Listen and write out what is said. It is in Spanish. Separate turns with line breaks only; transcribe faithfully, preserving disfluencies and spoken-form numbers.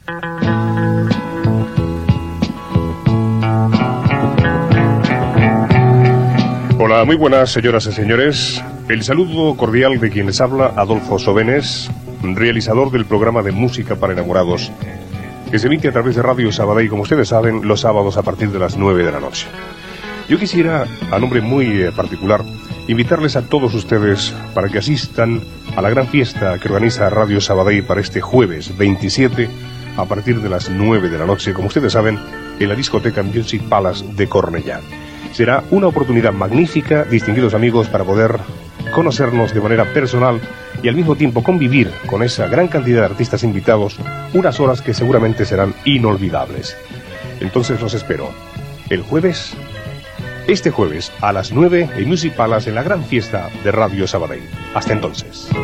Hola, muy buenas señoras y señores. El saludo cordial de quien les habla, Adolfo Sobenes, realizador del programa de música para enamorados, que se emite a través de Radio Sabadell, como ustedes saben, los sábados a partir de las nueve de la noche. Yo quisiera, a nombre muy particular, invitarles a todos ustedes para que asistan a la gran fiesta que organiza Radio Sabadell para este jueves veintisiete, a partir de las nueve de la noche, como ustedes saben, en la discoteca Music Palace de Cornellà. Será una oportunidad magnífica, distinguidos amigos, para poder conocernos de manera personal y al mismo tiempo convivir con esa gran cantidad de artistas invitados, unas horas que seguramente serán inolvidables. Entonces los espero el jueves, este jueves a las nueve en Music Palace, en la gran fiesta de Radio Sabadell. Hasta entonces.